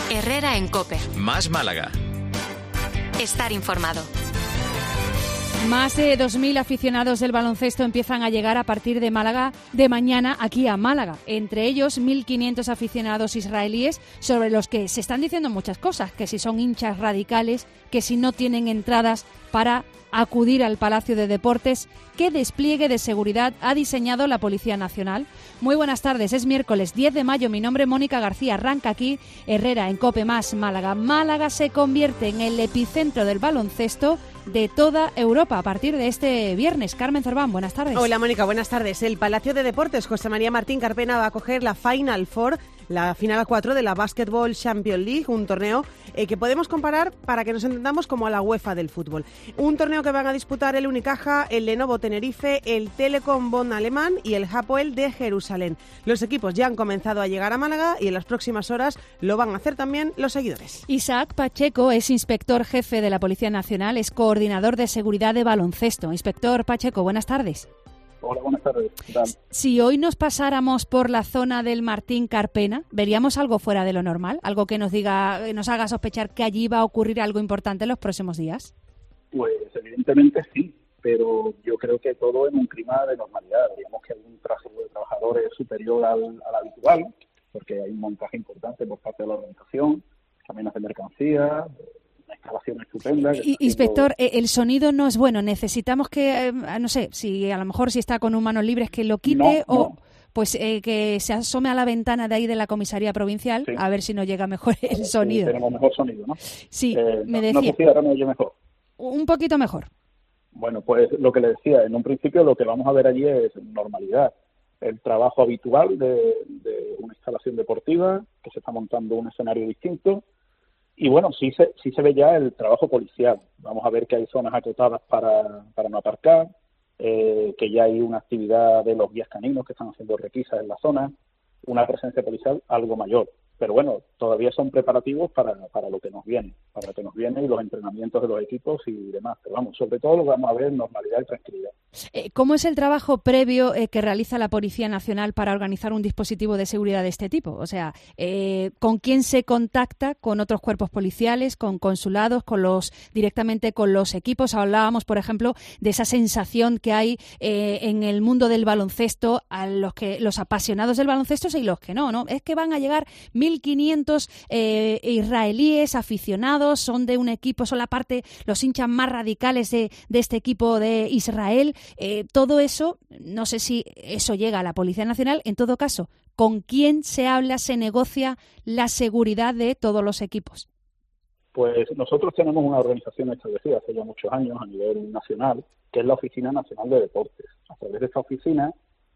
Herrera en COPE. Más Málaga. Estar informado. Más de 2.000 aficionados del baloncesto empiezan a llegar a partir de mañana aquí a Málaga. Entre ellos, 1.500 aficionados israelíes sobre los que se están diciendo muchas cosas, que si son hinchas radicales, que si no tienen entradas para acudir al Palacio de Deportes. ¿Qué despliegue de seguridad ha diseñado la Policía Nacional? Muy buenas tardes, es miércoles 10 de mayo, mi nombre es Mónica García, arranca aquí Herrera en COPE más Málaga. Málaga se convierte en el epicentro del baloncesto de toda Europa a partir de este viernes. Carmen Zorbán, buenas tardes. Hola Mónica, buenas tardes. El Palacio de Deportes José María Martín Carpena va a acoger la Final Four, la final 4 de la Basketball Champions League, un torneo que podemos comparar, para que nos entendamos, como a la UEFA del fútbol. Un torneo que van a disputar el Unicaja, el Lenovo Tenerife, el Telekom Bonn alemán y el Hapoel de Jerusalén. Los equipos ya han comenzado a llegar a Málaga y en las próximas horas lo van a hacer también los seguidores. Isaac Pacheco es inspector jefe de la Policía Nacional, es coordinador de seguridad de baloncesto. Inspector Pacheco, buenas tardes. Hola, buenas tardes. ¿Qué tal? Si hoy nos pasáramos por la zona del Martín Carpena, ¿veríamos algo fuera de lo normal? ¿Algo que nos haga sospechar que allí va a ocurrir algo importante en los próximos días? Pues evidentemente sí, pero yo creo que todo en un clima de normalidad. Digamos que hay un tráfico de trabajadores superior al habitual, porque hay un montaje importante por parte de la organización, caminos de mercancía, una instalación estupenda. Inspector, el sonido no es bueno. Necesitamos que, no sé, si a lo mejor si está con un manos libres que lo quite o... Pues que se asome a la ventana de ahí de la comisaría provincial, sí, a ver si nos llega mejor el sonido. Tenemos mejor sonido, ¿no? Sí, me decía. No sé si ahora me oye mejor. Un poquito mejor. Bueno, pues lo que le decía, en un principio lo que vamos a ver allí es normalidad. El trabajo habitual de una instalación deportiva, que se está montando un escenario distinto. Y bueno, sí se ve ya el trabajo policial. Vamos a ver que hay zonas acotadas para no aparcar, que ya hay una actividad de los guías caninos que están haciendo requisas en la zona, una presencia policial algo mayor. Pero bueno, todavía son preparativos para lo que nos viene, y los entrenamientos de los equipos y demás. Pero vamos, sobre todo lo que vamos a ver es normalidad y tranquilidad. ¿Cómo es el trabajo previo que realiza la Policía Nacional para organizar un dispositivo de seguridad de este tipo? O sea, ¿con quién se contacta? ¿Con otros cuerpos policiales? ¿Con consulados? ¿Directamente con los equipos? Hablábamos, por ejemplo, de esa sensación que hay en el mundo del baloncesto, a los apasionados del baloncesto y los que no. Es que van a llegar 1.500 israelíes aficionados, son de un equipo, son los hinchas más radicales de este equipo de Israel. Todo eso, no sé si eso llega a la Policía Nacional. En todo caso, ¿con quién se habla, se negocia la seguridad de todos los equipos? Pues nosotros tenemos una organización establecida hace ya muchos años a nivel nacional, que es la Oficina Nacional de Deportes. A través de esta oficina,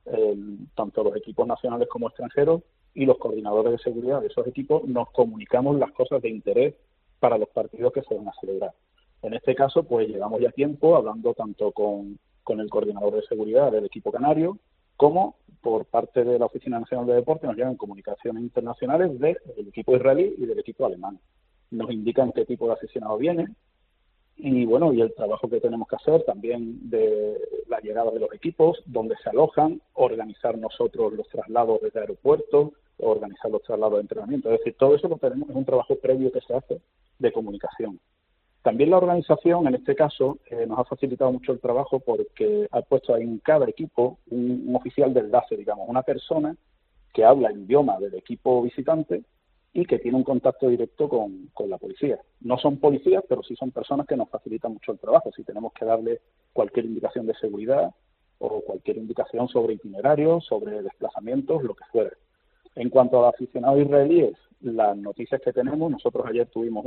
tanto los equipos nacionales como extranjeros y los coordinadores de seguridad de esos equipos nos comunicamos las cosas de interés para los partidos que se van a celebrar. En este caso, pues llevamos ya tiempo hablando tanto con el coordinador de seguridad del equipo canario, como por parte de la Oficina Nacional de Deportes nos llegan comunicaciones internacionales del equipo israelí y del equipo alemán. Nos indican qué tipo de aficionado viene y bueno, y el trabajo que tenemos que hacer también de la llegada de los equipos, dónde se alojan, organizar nosotros los traslados desde el aeropuerto, organizar los traslados de entrenamiento. Es decir, todo eso lo tenemos, es un trabajo previo que se hace de comunicación. También la organización, en este caso, nos ha facilitado mucho el trabajo porque ha puesto en cada equipo un oficial de enlace, digamos, una persona que habla el idioma del equipo visitante y que tiene un contacto directo con la policía. No son policías, pero sí son personas que nos facilitan mucho el trabajo. Si tenemos que darle cualquier indicación de seguridad o cualquier indicación sobre itinerarios, sobre desplazamientos, lo que fuera. En cuanto a aficionados israelíes, las noticias que tenemos, nosotros ayer tuvimos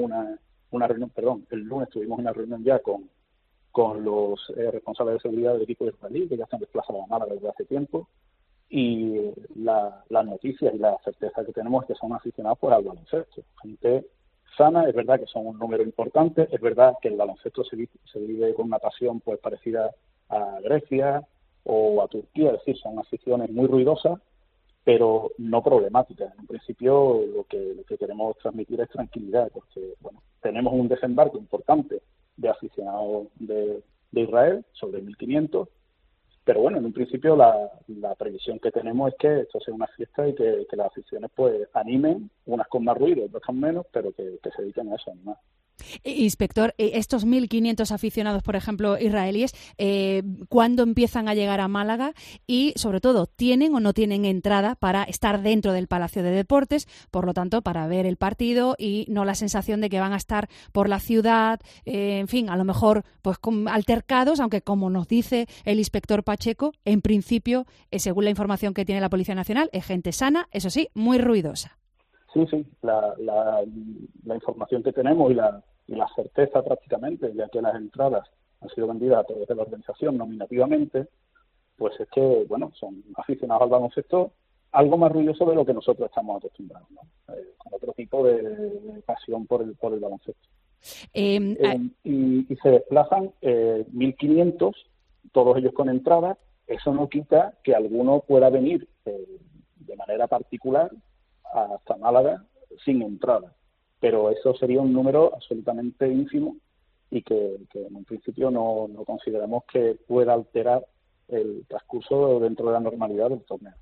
el lunes tuvimos una reunión ya con los responsables de seguridad del equipo israelí, que ya se han desplazado a Málaga desde hace tiempo, y las noticias y la certeza que tenemos es que son aficionados pues al baloncesto. Gente sana, es verdad que son un número importante, es verdad que el baloncesto se vive con una pasión pues parecida a Grecia o a Turquía, es decir, son aficiones muy ruidosas, pero no problemáticas. En principio lo que queremos transmitir es tranquilidad, porque bueno, tenemos un desembarco importante de aficionados de Israel, sobre 1.500, Pero bueno, en un principio la previsión que tenemos es que esto sea una fiesta y que las aficiones pues animen, unas con más ruido, otras con menos, pero que se dediquen a eso, a animar. Inspector, estos 1.500 aficionados, por ejemplo, israelíes, ¿cuándo empiezan a llegar a Málaga? Y, sobre todo, ¿tienen o no tienen entrada para estar dentro del Palacio de Deportes? Por lo tanto, para ver el partido y no la sensación de que van a estar por la ciudad, en fin, a lo mejor pues con altercados, aunque como nos dice el inspector Pacheco, en principio, según la información que tiene la Policía Nacional, es gente sana, eso sí, muy ruidosa. Sí, la información que tenemos y la certeza prácticamente, ya que las entradas han sido vendidas a través de la organización nominativamente, pues es que, bueno, son aficionados al baloncesto algo más ruidoso de lo que nosotros estamos acostumbrados, ¿no? Con otro tipo de pasión por el baloncesto. Y se desplazan 1.500, todos ellos con entradas. Eso no quita que alguno pueda venir de manera particular hasta Málaga sin entrada, pero eso sería un número absolutamente ínfimo y que en un principio no consideramos que pueda alterar el transcurso dentro de la normalidad del torneo.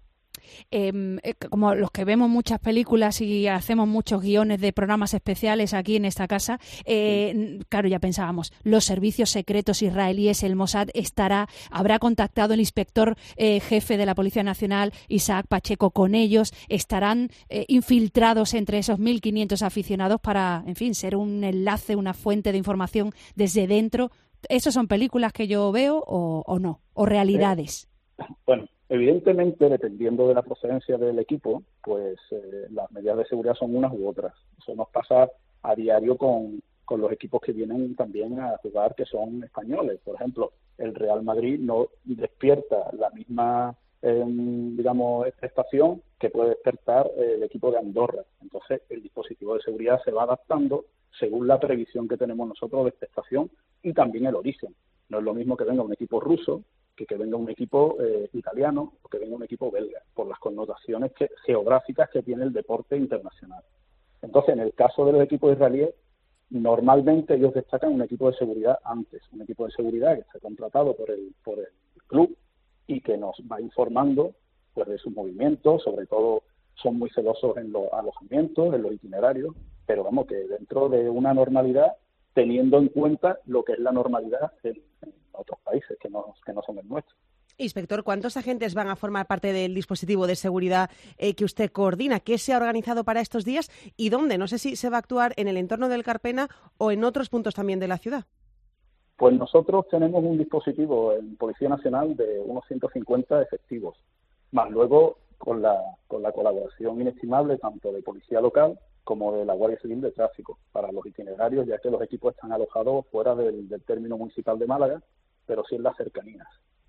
Como los que vemos muchas películas y hacemos muchos guiones de programas especiales aquí en esta casa, claro, ya pensábamos, los servicios secretos israelíes, el Mossad, habrá contactado el inspector jefe de la Policía Nacional, Isaac Pacheco, con ellos, estarán infiltrados entre esos 1.500 aficionados para, en fin, ser un enlace, una fuente de información desde dentro. ¿Esas son películas que yo veo o no? ¿O realidades? Bueno, evidentemente, dependiendo de la procedencia del equipo, pues las medidas de seguridad son unas u otras. Eso nos pasa a diario con los equipos que vienen también a jugar, que son españoles. Por ejemplo, el Real Madrid no despierta la misma, expectación que puede despertar el equipo de Andorra. Entonces, el dispositivo de seguridad se va adaptando según la previsión que tenemos nosotros de expectación y también el origen. No es lo mismo que venga un equipo ruso que venga un equipo italiano o que venga un equipo belga, por las connotaciones geográficas que tiene el deporte internacional. Entonces, en el caso de los equipos israelíes, normalmente ellos destacan un equipo de seguridad antes, un equipo de seguridad que está contratado por el club y que nos va informando pues de sus movimientos. Sobre todo son muy celosos en los alojamientos, en los itinerarios, pero vamos, que dentro de una normalidad, teniendo en cuenta lo que es la normalidad en otros países que no son el nuestro. Inspector, ¿cuántos agentes van a formar parte del dispositivo de seguridad que usted coordina? ¿Qué se ha organizado para estos días y dónde? No sé si se va a actuar en el entorno del Carpena o en otros puntos también de la ciudad. Pues nosotros tenemos un dispositivo en Policía Nacional de unos 150 efectivos, más luego con la colaboración inestimable tanto de Policía Local como de la Guardia Civil de Tráfico para los itinerarios, ya que los equipos están alojados fuera del término municipal de Málaga, pero sí en las cercanías.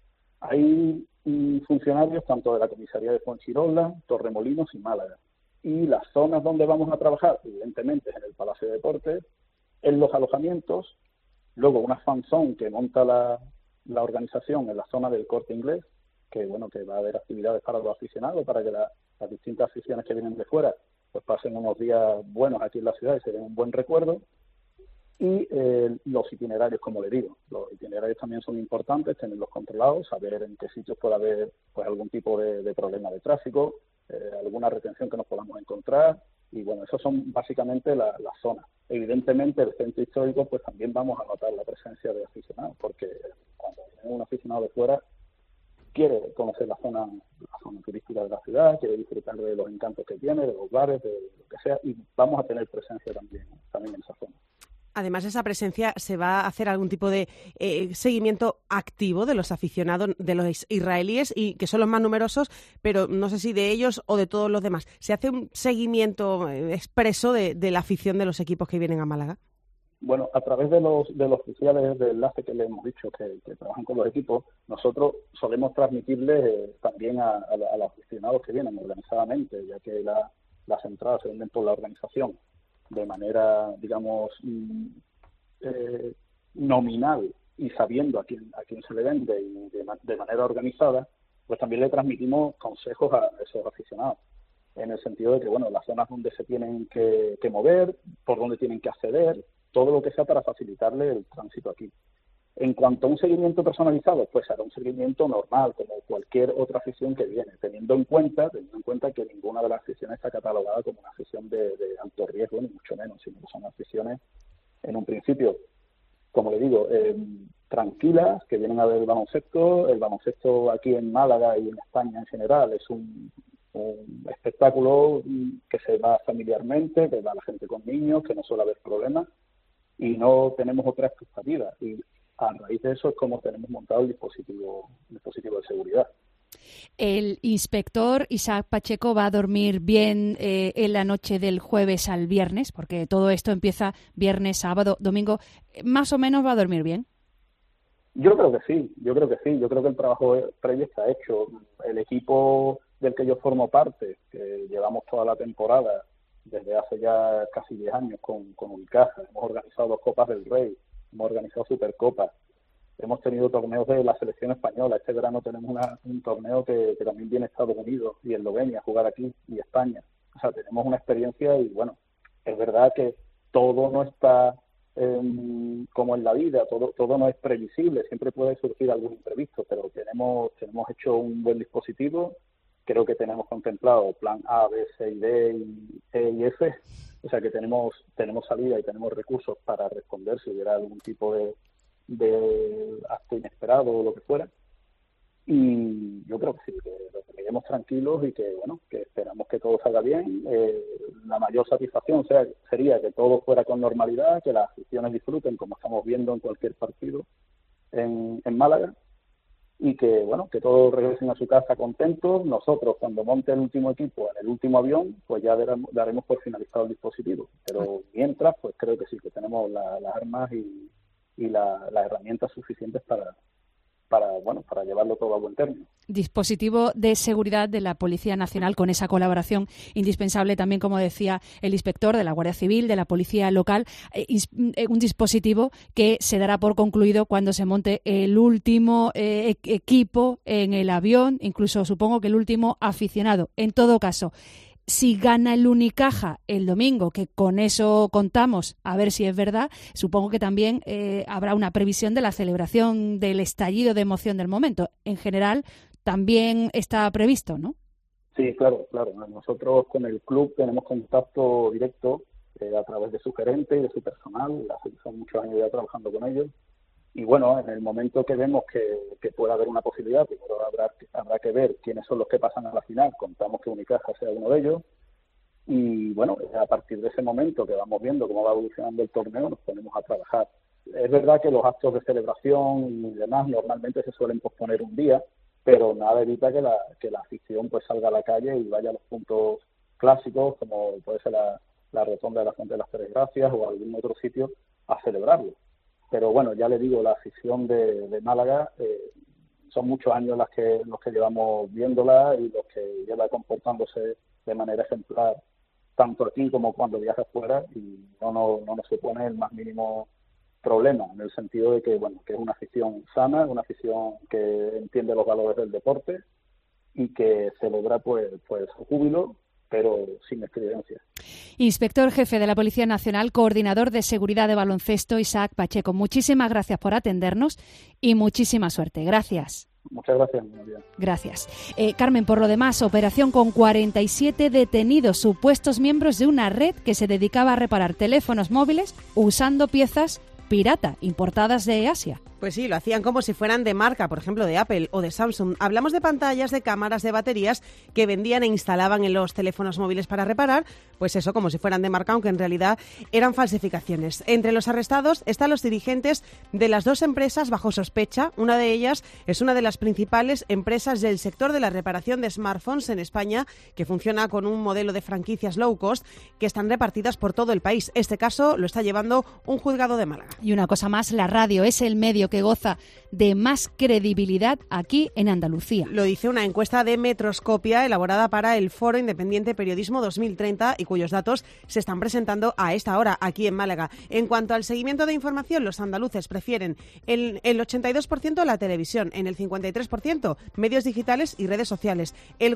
Hay funcionarios tanto de la comisaría de Fuengirola, Torremolinos y Málaga. Y las zonas donde vamos a trabajar, evidentemente, es en el Palacio de Deportes, en los alojamientos, luego una fan zone que monta la organización en la zona del Corte Inglés, que va a haber actividades para los aficionados, para que las distintas aficiones que vienen de fuera pues pasen unos días buenos aquí en la ciudad y se den un buen recuerdo. Y los itinerarios, como le digo, los itinerarios también son importantes, tenerlos controlados, saber en qué sitios puede haber pues algún tipo de problema de tráfico, alguna retención que nos podamos encontrar. Y bueno, esos son básicamente las zonas. Evidentemente, el centro histórico, pues también vamos a notar la presencia de aficionados, porque cuando viene un aficionado de fuera, quiere conocer la zona turística de la ciudad, quiere disfrutar de los encantos que tiene, de los bares, de lo que sea, y vamos a tener presencia también en esa zona. Además, esa presencia, ¿se va a hacer algún tipo de seguimiento activo de los aficionados, de los israelíes, y que son los más numerosos, pero no sé si de ellos o de todos los demás? ¿Se hace un seguimiento expreso de la afición de los equipos que vienen a Málaga? Bueno, a través de los oficiales de enlace que le hemos dicho que trabajan con los equipos, nosotros solemos transmitirles también a los aficionados que vienen organizadamente, ya que las entradas se venden por la organización de manera, digamos, nominal y sabiendo a quién se le vende y de manera organizada, pues también le transmitimos consejos a esos aficionados, en el sentido de que, bueno, las zonas donde se tienen que mover, por donde tienen que acceder, todo lo que sea para facilitarle el tránsito aquí. En cuanto a un seguimiento personalizado, pues hará un seguimiento normal, como cualquier otra afición que viene, teniendo en cuenta que ninguna de las aficiones está catalogada como una afición de alto riesgo, ni mucho menos, sino que son aficiones, en un principio, como le digo, tranquilas, que vienen a ver el baloncesto. El baloncesto aquí en Málaga y en España en general es un espectáculo que se da familiarmente, que va la gente con niños, que no suele haber problemas, y no tenemos otra expectativa. Y a raíz de eso es como tenemos montado el dispositivo de seguridad. ¿El inspector Isaac Pacheco va a dormir bien en la noche del jueves al viernes? Porque todo esto empieza viernes, sábado, domingo. ¿Más o menos va a dormir bien? Yo creo que sí. Yo creo que el trabajo previo está hecho. El equipo del que yo formo parte, que llevamos toda la temporada, desde hace ya casi 10 años con Unicaja, hemos organizado 2 Copas del Rey, hemos organizado Supercopas, hemos tenido torneos de la selección española. Este verano tenemos un torneo que también viene Estados Unidos y Eslovenia a jugar aquí, y España. O sea, tenemos una experiencia y, bueno, es verdad que todo no está como en la vida, todo no es previsible, siempre puede surgir algún imprevisto, pero tenemos hecho un buen dispositivo. Creo que tenemos contemplado plan A, B, C y D, E y F. O sea que tenemos salida y tenemos recursos para responder si hubiera algún tipo de acto inesperado o lo que fuera. Y yo creo que sí, que lo miremos tranquilos y que, bueno, que esperamos que todo salga bien. La mayor satisfacción sería que todo fuera con normalidad, que las aficiones disfruten, como estamos viendo en cualquier partido en Málaga, y que, bueno, que todos regresen a su casa contentos. Nosotros, cuando monte el último equipo en el último avión, pues ya daremos por finalizado el dispositivo. Pero mientras, pues creo que sí, que tenemos las armas y las herramientas suficientes para llevarlo todo a buen término. Dispositivo de seguridad de la Policía Nacional, con esa colaboración indispensable también, como decía el inspector, de la Guardia Civil, de la Policía Local, un dispositivo que se dará por concluido cuando se monte el último equipo en el avión, incluso supongo que el último aficionado. En todo caso, si gana el Unicaja el domingo, que con eso contamos, a ver si es verdad, supongo que también habrá una previsión de la celebración del estallido de emoción del momento. En general, también está previsto, ¿no? Sí, claro. Nosotros con el club tenemos contacto directo a través de su gerente y de su personal. Son muchos años ya trabajando con ellos. Y bueno, en el momento que vemos que pueda haber una posibilidad, primero habrá que ver quiénes son los que pasan a la final. Contamos que Unicaja sea uno de ellos. Y bueno, a partir de ese momento que vamos viendo cómo va evolucionando el torneo, nos ponemos a trabajar. Es verdad que los actos de celebración y demás normalmente se suelen posponer un día, pero nada evita que la afición pues salga a la calle y vaya a los puntos clásicos, como puede ser la rotonda de la Fuente de las Tres Gracias o algún otro sitio, a celebrarlo. Pero bueno, ya le digo, la afición de Málaga, son muchos años los que llevamos viéndola y los que lleva comportándose de manera ejemplar, tanto aquí como cuando viaja fuera, y no nos supone el más mínimo problema, en el sentido de que, bueno, que es una afición sana, una afición que entiende los valores del deporte y que celebra pues su júbilo, pero sin estridencias. Inspector jefe de la Policía Nacional, coordinador de seguridad de baloncesto, Isaac Pacheco, muchísimas gracias por atendernos y muchísima suerte. Gracias. Muchas gracias, María. Gracias. Carmen, por lo demás, operación con 47 detenidos, supuestos miembros de una red que se dedicaba a reparar teléfonos móviles usando piezas pirata, importadas de Asia. Pues sí, lo hacían como si fueran de marca, por ejemplo, de Apple o de Samsung. Hablamos de pantallas, de cámaras, de baterías que vendían e instalaban en los teléfonos móviles para reparar, pues eso, como si fueran de marca, aunque en realidad eran falsificaciones. Entre los arrestados están los dirigentes de las 2 empresas bajo sospecha. Una de ellas es una de las principales empresas del sector de la reparación de smartphones en España, que funciona con un modelo de franquicias low cost que están repartidas por todo el país. Este caso lo está llevando un juzgado de Málaga. Y una cosa más, la radio es el medio que goza de más credibilidad aquí en Andalucía. Lo dice una encuesta de Metroscopia elaborada para el Foro Independiente Periodismo 2030 y cuyos datos se están presentando a esta hora aquí en Málaga. En cuanto al seguimiento de información, los andaluces prefieren el 82% la televisión, en el 53% medios digitales y redes sociales, el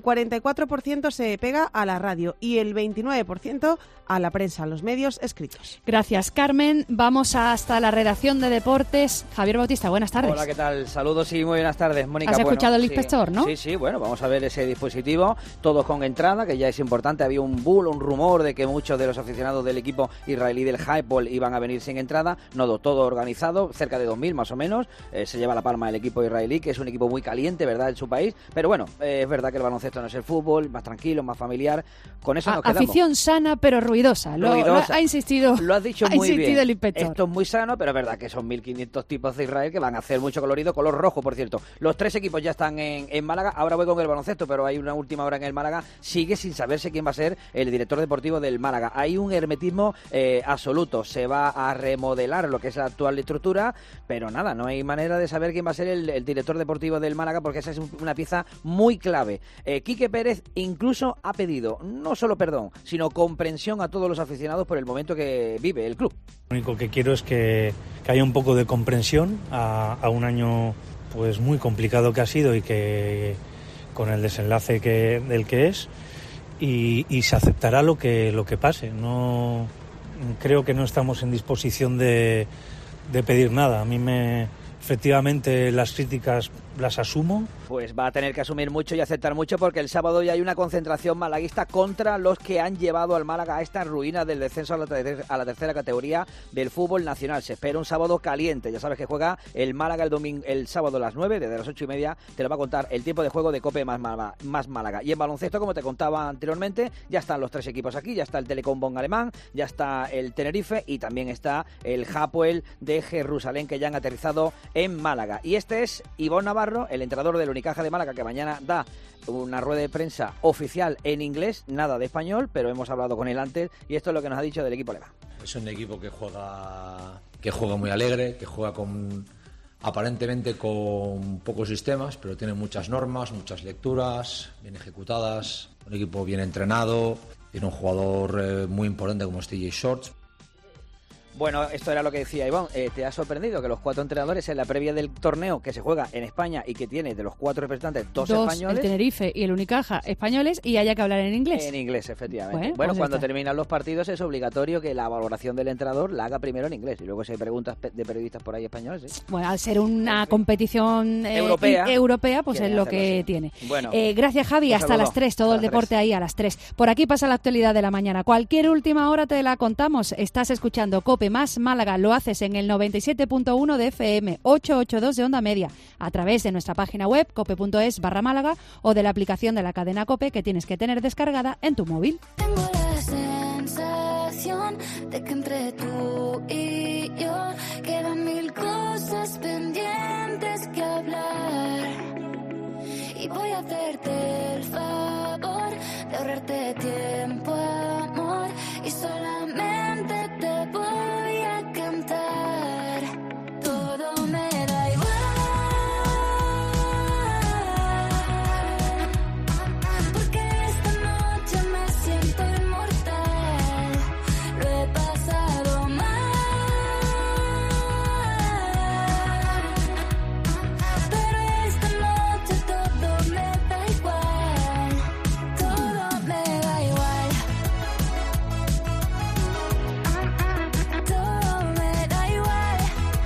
44% se pega a la radio y el 29% a la prensa, los medios escritos. Gracias, Carmen. Vamos hasta la redacción de deportes. Javier Bautista, buenas tardes. Hola, ¿qué tal? Saludos y muy buenas tardes, Mónica. ¿Has escuchado al inspector, no? Sí, bueno, vamos a ver ese dispositivo, todos con entrada, que ya es importante. Había un rumor de que muchos de los aficionados del equipo israelí del Hapoel iban a venir sin entrada. No, todo organizado, cerca de 2.000 más o menos. Se lleva la palma el equipo israelí, que es un equipo muy caliente, ¿verdad?, en su país. Pero bueno, es verdad que el baloncesto no es el fútbol, más tranquilo, más familiar. Con eso nos quedamos. Afición sana pero ruidosa. Lo ha insistido. Lo has dicho muy bien. El inspector. Esto es muy sano, pero es verdad que son 1.500 tipos de Israel que van a hacer mucho colorido, color rojo, por cierto. Los 3 equipos ya están en Málaga. Ahora voy con el baloncesto, pero hay una última hora en el Málaga. Sigue sin saberse quién va a ser el director deportivo del Málaga. Hay un hermetismo absoluto. Se va a remodelar lo que es la actual estructura, pero nada, no hay manera de saber quién va a ser el director deportivo del Málaga, porque esa es una pieza muy clave. Quique Pérez incluso ha pedido no solo perdón, sino comprensión a todos los aficionados por el momento que vive el club. Lo único que quiero es que haya un poco de comprensión a un año pues muy complicado que ha sido y que con el desenlace del que es, y se aceptará lo que pase. No creo que no estamos en disposición de pedir nada. Efectivamente, las críticas las asumo. Pues va a tener que asumir mucho y aceptar mucho, porque el sábado ya hay una concentración malaguista contra los que han llevado al Málaga a esta ruina del descenso a la tercera categoría del fútbol nacional. Se espera un sábado caliente. Ya sabes que juega el Málaga el sábado a las 9, desde las 8:30. Te lo va a contar el tiempo de juego de COPE más Málaga. Y en baloncesto, como te contaba anteriormente, ya están los 3 equipos aquí. Ya está el Telecom Bonn alemán, ya está el Tenerife y también está el Hapoel de Jerusalén, que ya han aterrizado en Málaga. Y este es Ivón Navarro, el entrenador del Unicaja de Málaga, que mañana da una rueda de prensa oficial en inglés, nada de español, pero hemos hablado con él antes y esto es lo que nos ha dicho del equipo alemán. Es un equipo que juega muy alegre, que juega aparentemente con pocos sistemas, pero tiene muchas normas, muchas lecturas, bien ejecutadas, un equipo bien entrenado, tiene un jugador muy importante como es TJ Shorts. Bueno, esto era lo que decía Iván. ¿Te ha sorprendido que los 4 entrenadores en la previa del torneo que se juega en España y que tiene de los 4 representantes, 2 españoles? El Tenerife y el Unicaja españoles, y haya que hablar en inglés. En inglés, efectivamente. Bueno, pues cuando terminan los partidos es obligatorio que la valoración del entrenador la haga primero en inglés. Y luego si hay preguntas de periodistas por ahí españoles, ¿sí? Bueno, al ser una competición europea, pues es lo que tiene. Bueno, gracias, Javi. Hasta las 3. Todo el deporte ahí a las 3. Por aquí pasa la actualidad de la mañana. Cualquier última hora te la contamos. Estás escuchando COPE más Málaga. Lo haces en el 97.1 de FM, 882 de onda media, a través de nuestra página web cope.es/Málaga o de la aplicación de la cadena COPE, que tienes que tener descargada en tu móvil. Tengo la sensación de que entre tú y yo quedan 1000 cosas pendientes que hablar, y voy a hacerte el favor de ahorrarte tiempo, amor, y solamente te voy a cantar. Todo me da igual, porque esta noche me siento inmortal. Lo he pasado mal, pero esta noche todo me da igual. Todo me da igual. Todo me da igual.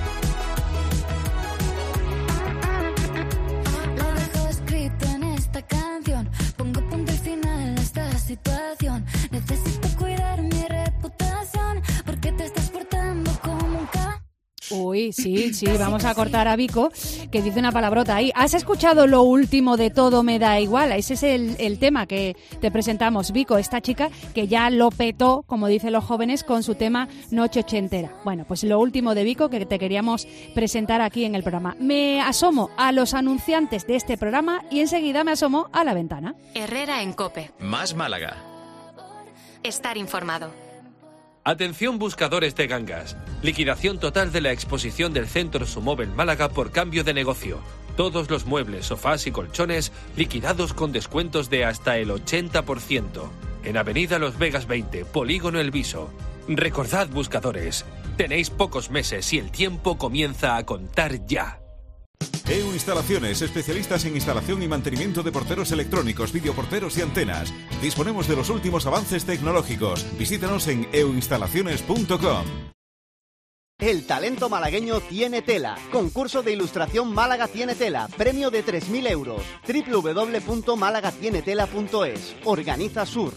Lo dejo escrito en esta canción. Pongo punto al final a esta situación. Necesito cuidar mi reputación, porque te estás portando como un Uy, sí, vamos a cortar a Vico, que dice una palabrota ahí. ¿Has escuchado lo último de Todo me da igual? Ese es el tema que te presentamos, Vico, esta chica que ya lo petó, como dicen los jóvenes, con su tema Noche Ochentera. Bueno, pues lo último de Vico que te queríamos presentar aquí en el programa. Me asomo a los anunciantes de este programa y enseguida me asomo a la ventana. Herrera en COPE. Más Málaga. Estar informado. Atención buscadores de gangas. Liquidación total de la exposición del Centro Sumóvel Málaga por cambio de negocio. Todos los muebles, sofás y colchones liquidados con descuentos de hasta el 80%. En Avenida Los Vegas 20, Polígono El Viso. Recordad, buscadores, tenéis pocos meses y el tiempo comienza a contar ya. EU Instalaciones, especialistas en instalación y mantenimiento de porteros electrónicos, videoporteros y antenas. Disponemos de los últimos avances tecnológicos. Visítanos en euinstalaciones.com. El talento malagueño tiene tela. Concurso de ilustración Málaga tiene tela. Premio de 3.000 euros. www.malagatienetela.es. Organiza Sur.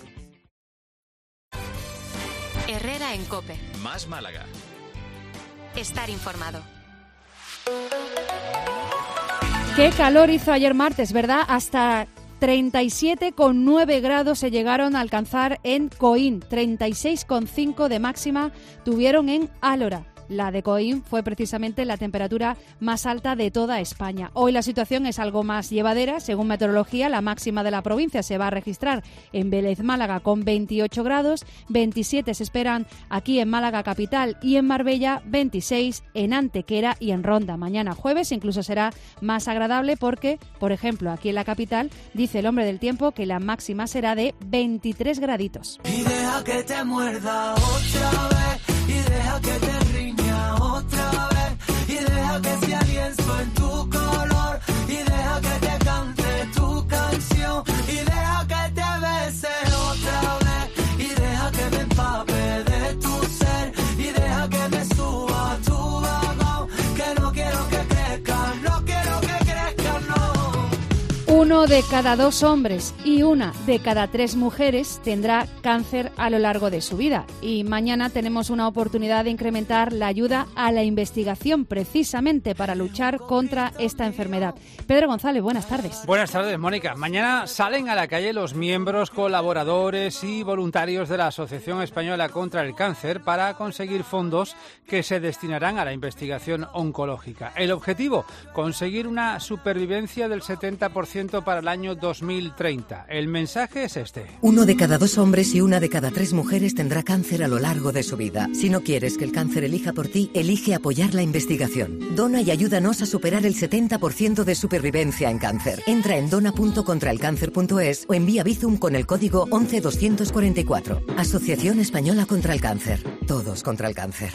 Herrera en COPE. Más Málaga. Estar informado. Qué calor hizo ayer martes, ¿verdad? Hasta 37,9 grados se llegaron a alcanzar en Coín. 36,5 de máxima tuvieron en Álora. La de Coín fue precisamente la temperatura más alta de toda España. Hoy la situación es algo más llevadera. Según meteorología, la máxima de la provincia se va a registrar en Vélez, Málaga, con 28 grados. 27 se esperan aquí en Málaga capital y en Marbella, 26 en Antequera y en Ronda. Mañana jueves incluso será más agradable porque, por ejemplo, aquí en la capital, dice el hombre del tiempo que la máxima será de 23 graditos. Y deja que te muerda otra vez, y deja que te riña otra vez, y deja que sea lienzo en tu color, y deja que te cante tu canción, y deja que te bese otra vez, y deja que me empape de tu ser, y deja que me suba a tu vagón, que no quiero que crezca, no quiero que crezca, no. 1 de cada 2 hombres y 1 de cada 3 mujeres tendrá cáncer a lo largo de su vida. Y mañana tenemos una oportunidad de incrementar la ayuda a la investigación precisamente para luchar contra esta enfermedad. Pedro González, buenas tardes. Buenas tardes, Mónica. Mañana salen a la calle los miembros, colaboradores y voluntarios de la Asociación Española contra el Cáncer para conseguir fondos que se destinarán a la investigación oncológica. El objetivo, conseguir una supervivencia del 70% para el año 2030. El mensaje es este. 1 de cada 2 hombres y 1 de cada 3 mujeres tendrá cáncer a lo largo de su vida. Si no quieres que el cáncer elija por ti, elige apoyar la investigación. Dona y ayúdanos a superar el 70% de supervivencia en cáncer. Entra en dona.contraelcáncer.es o envía Bizum con el código 11244. Asociación Española contra el Cáncer. Todos contra el cáncer.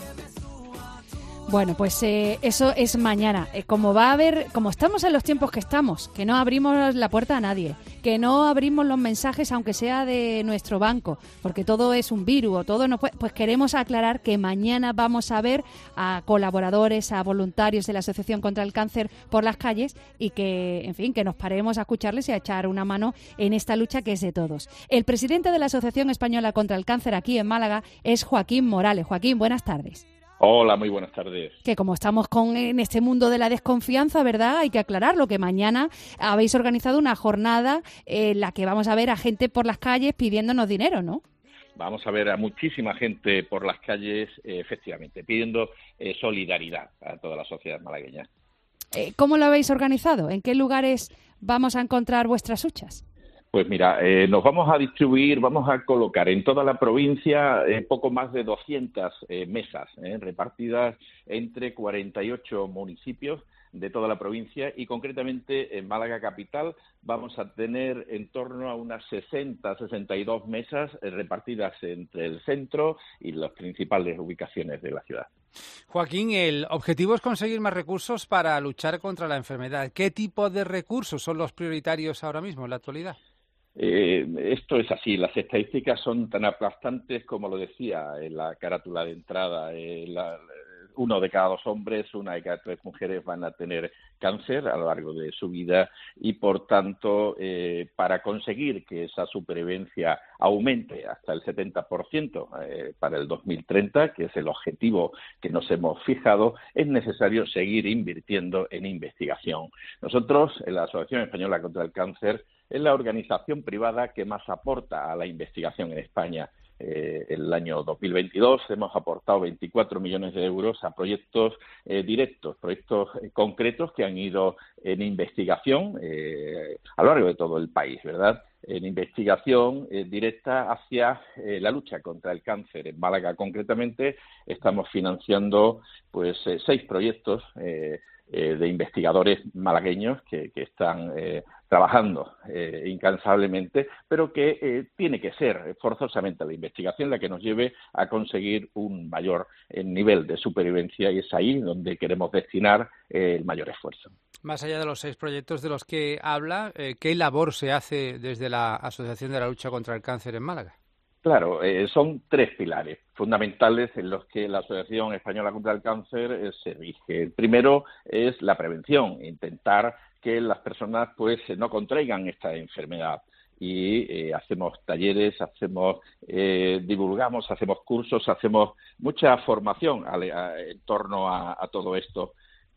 Bueno, pues eso es mañana. Como estamos en los tiempos que estamos, que no abrimos la puerta a nadie, que no abrimos los mensajes aunque sea de nuestro banco, porque todo es un virus o todo no puede, pues queremos aclarar que mañana vamos a ver a colaboradores, a voluntarios de la Asociación contra el Cáncer por las calles y que, en fin, que nos paremos a escucharles y a echar una mano en esta lucha que es de todos. El presidente de la Asociación Española contra el Cáncer aquí en Málaga es Joaquín Morales. Joaquín, buenas tardes. Hola, muy buenas tardes. Que como estamos en este mundo de la desconfianza, ¿verdad? Hay que aclararlo, que mañana habéis organizado una jornada en la que vamos a ver a gente por las calles pidiéndonos dinero, ¿no? Vamos a ver a muchísima gente por las calles, efectivamente, pidiendo solidaridad a toda la sociedad malagueña. ¿Cómo lo habéis organizado? ¿En qué lugares vamos a encontrar vuestras huchas? Pues mira, nos vamos a distribuir, vamos a colocar en toda la provincia poco más de 200 mesas repartidas entre 48 municipios de toda la provincia y concretamente en Málaga capital vamos a tener en torno a unas 62 mesas repartidas entre el centro y las principales ubicaciones de la ciudad. Joaquín, el objetivo es conseguir más recursos para luchar contra la enfermedad. ¿Qué tipo de recursos son los prioritarios ahora mismo en la actualidad? Esto es así, las estadísticas son tan aplastantes como lo decía en la carátula de entrada. 1 de cada 2 hombres, 1 de cada 3 mujeres van a tener cáncer a lo largo de su vida y, por tanto, para conseguir que esa supervivencia aumente hasta el 70% para el 2030, que es el objetivo que nos hemos fijado, es necesario seguir invirtiendo en investigación. Nosotros, en la Asociación Española contra el Cáncer, es la organización privada que más aporta a la investigación en España. El año 2022 hemos aportado 24 millones de euros a proyectos directos, proyectos concretos que han ido en investigación a lo largo de todo el país, ¿verdad? En investigación directa hacia la lucha contra el cáncer. En Málaga, concretamente, estamos financiando 6 proyectos de investigadores malagueños que están trabajando incansablemente, pero que tiene que ser forzosamente la investigación la que nos lleve a conseguir un mayor nivel de supervivencia y es ahí donde queremos destinar el mayor esfuerzo. Más allá de los 6 proyectos de los que habla, ¿qué labor se hace desde la Asociación de la Lucha contra el Cáncer en Málaga? Claro, son 3 pilares fundamentales en los que la Asociación Española contra el Cáncer se rige. El primero es la prevención, intentar que las personas pues no contraigan esta enfermedad. Y hacemos talleres, divulgamos, hacemos cursos, hacemos mucha formación en torno a todo esto.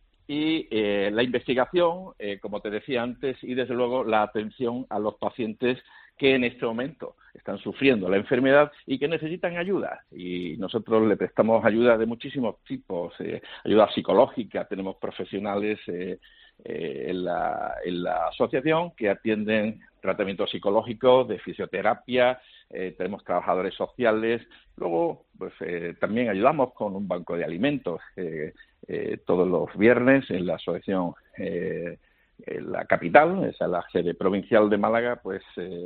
Y la investigación, como te decía antes, y desde luego la atención a los pacientes que en este momento están sufriendo la enfermedad y que necesitan ayuda. Y nosotros le prestamos ayuda de muchísimos tipos, ayuda psicológica, tenemos profesionales en la asociación que atienden tratamientos psicológicos, de fisioterapia, tenemos trabajadores sociales, luego pues también ayudamos con un banco de alimentos todos los viernes en la asociación en la capital, esa es la sede provincial de Málaga, pues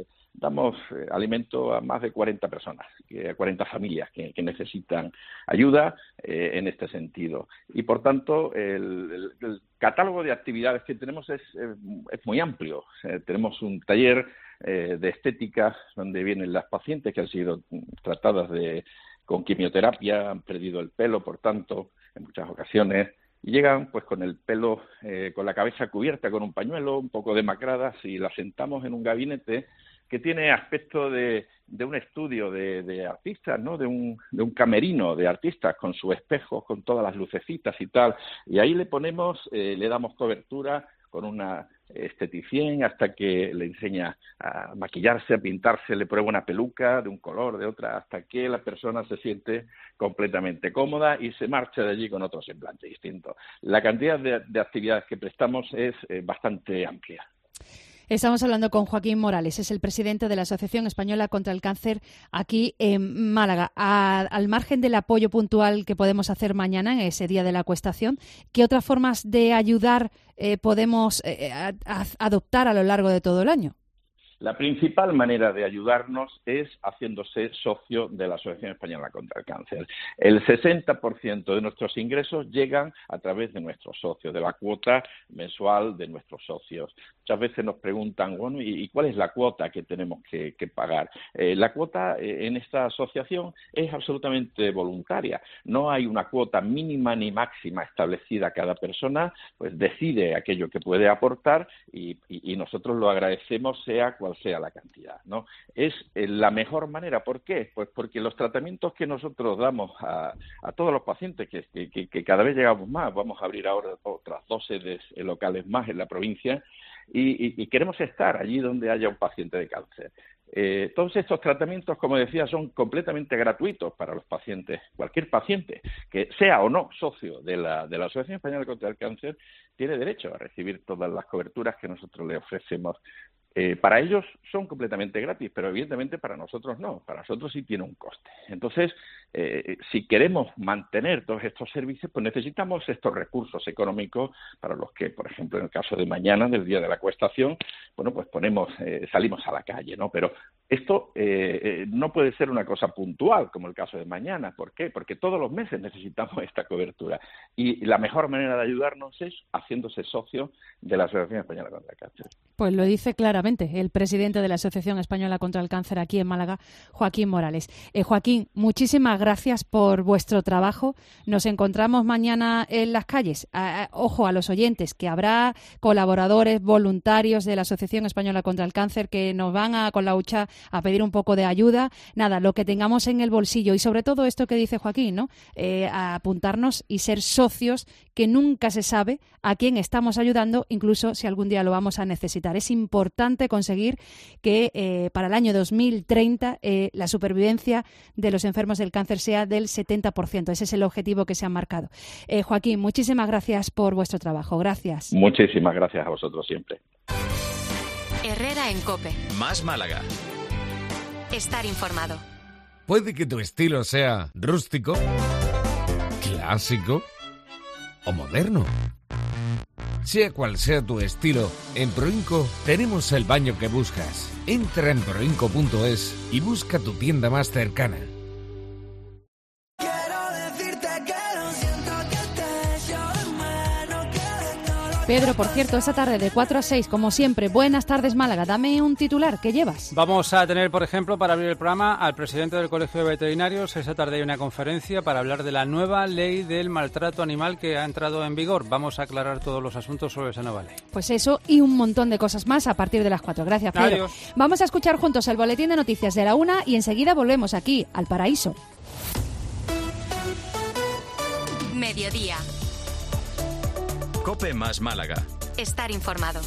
damos alimento a más de 40 personas, a 40 familias que necesitan ayuda en este sentido. Y, por tanto, el catálogo de actividades que tenemos es muy amplio. Tenemos un taller de estética donde vienen las pacientes que han sido tratadas con quimioterapia, han perdido el pelo, por tanto, en muchas ocasiones, y llegan pues con el pelo, con la cabeza cubierta con un pañuelo, un poco demacradas, y las sentamos en un gabinete que tiene aspecto de un estudio de artistas, ¿no? De un camerino de artistas con sus espejos, con todas las lucecitas y tal. Y ahí le damos cobertura con una esteticien hasta que le enseña a maquillarse, a pintarse, le prueba una peluca de un color, de otra, hasta que la persona se siente completamente cómoda y se marcha de allí con otro semblante distinto. La cantidad de actividades que prestamos es bastante amplia. Estamos hablando con Joaquín Morales, es el presidente de la Asociación Española contra el Cáncer aquí en Málaga. Al margen del apoyo puntual que podemos hacer mañana, en ese día de la acuestación, ¿qué otras formas de ayudar podemos adoptar a lo largo de todo el año? La principal manera de ayudarnos es haciéndose socio de la Asociación Española contra el Cáncer. El 60% de nuestros ingresos llegan a través de nuestros socios, de la cuota mensual de nuestros socios. Muchas veces nos preguntan, bueno, ¿y cuál es la cuota que tenemos que pagar? La cuota en esta asociación es absolutamente voluntaria. No hay una cuota mínima ni máxima establecida. Cada persona pues decide aquello que puede aportar y nosotros lo agradecemos sea cual sea la cantidad, ¿no? Es la mejor manera. ¿Por qué? Pues porque los tratamientos que nosotros damos a todos los pacientes, que cada vez llegamos más, vamos a abrir ahora otras 2 sedes locales más en la provincia, y queremos estar allí donde haya un paciente de cáncer. Todos estos tratamientos, como decía, son completamente gratuitos para los pacientes. Cualquier paciente que sea o no socio de la Asociación Española contra el Cáncer tiene derecho a recibir todas las coberturas que nosotros le ofrecemos. Para ellos son completamente gratis, pero evidentemente para nosotros no. Para nosotros sí tiene un coste. Entonces, si queremos mantener todos estos servicios, pues necesitamos estos recursos económicos para los que, por ejemplo, en el caso de mañana, del día de la acuestación, bueno, pues salimos a la calle, ¿no? Pero esto no puede ser una cosa puntual, como el caso de mañana. ¿Por qué? Porque todos los meses necesitamos esta cobertura. Y la mejor manera de ayudarnos es haciéndose socio de la Asociación Española contra el Cáncer. Pues lo dice claramente el presidente de la Asociación Española contra el Cáncer aquí en Málaga, Joaquín Morales. Joaquín, muchísimas gracias por vuestro trabajo. Nos encontramos mañana en las calles. Ojo a los oyentes, que habrá colaboradores, voluntarios de la Asociación Española contra el Cáncer que nos van con la hucha a pedir un poco de ayuda. Nada, lo que tengamos en el bolsillo y sobre todo esto que dice Joaquín, ¿no? A apuntarnos y ser socios, que nunca se sabe a quién estamos ayudando, incluso si algún día lo vamos a necesitar. Es importante conseguir que para el año 2030 la supervivencia de los enfermos del cáncer sea del 70%. Ese es el objetivo que se han marcado. Joaquín, muchísimas gracias por vuestro trabajo. Gracias. Muchísimas gracias a vosotros siempre. Herrera en COPE. Más Málaga. Estar informado. Puede que tu estilo sea rústico, clásico o moderno. Sea cual sea tu estilo, en Proinco tenemos el baño que buscas. Entra en proinco.es y busca tu tienda más cercana. Quiero decirte que lo siento, que te echo de menos, que de todo lo Pedro, por cierto, esta tarde de 4 a 6, como siempre, buenas tardes Málaga. Dame un titular, ¿qué llevas? Vamos a tener, por ejemplo, para abrir el programa, al presidente del Colegio de Veterinarios. Esta tarde hay una conferencia para hablar de la nueva ley del maltrato animal que ha entrado en vigor. Vamos a aclarar todos los asuntos sobre esa nueva ley. Pues eso y un montón de cosas más a partir de las 4. Gracias, Pedro. Adiós. Vamos a escuchar juntos el boletín de noticias de la 1 y enseguida volvemos aquí, al Paraíso. Mediodía. COPE más Málaga. Estar informado.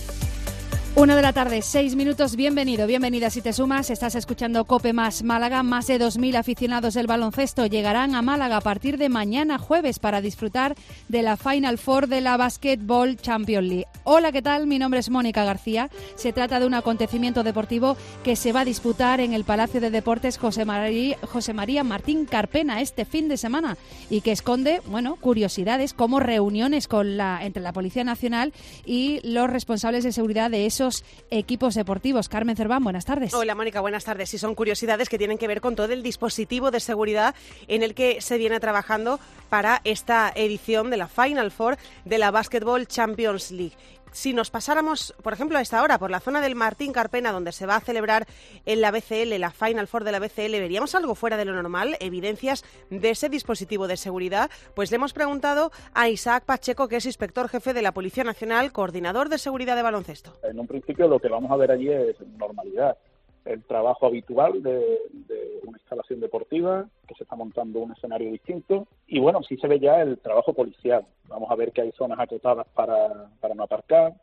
1 de la tarde, 6 minutos. Bienvenido, bienvenida si te sumas. Estás escuchando COPE más Málaga. Más de 2.000 aficionados del baloncesto llegarán a Málaga a partir de mañana jueves para disfrutar de la Final Four de la Basketball Champions League. Hola, ¿qué tal? Mi nombre es Mónica García. Se trata de un acontecimiento deportivo que se va a disputar en el Palacio de Deportes José María Martín Carpena este fin de semana y que esconde, curiosidades como reuniones entre la Policía Nacional y los responsables de seguridad de esos equipos deportivos. Carmen Cerván, buenas tardes. Hola Mónica, buenas tardes. Sí, son curiosidades que tienen que ver con todo el dispositivo de seguridad en el que se viene trabajando para esta edición de la Final Four de la Basketball Champions League. Si nos pasáramos, por ejemplo, a esta hora por la zona del Martín Carpena, donde se va a celebrar en la BCL, la Final Four de la BCL, ¿veríamos algo fuera de lo normal? ¿Evidencias de ese dispositivo de seguridad? Pues le hemos preguntado a Isaac Pacheco, que es inspector jefe de la Policía Nacional, coordinador de seguridad de baloncesto. En un principio lo que vamos a ver allí es normalidad. El trabajo habitual de una instalación deportiva, que se está montando un escenario distinto, y sí se ve ya el trabajo policial. Vamos a ver que hay zonas acotadas para no aparcar,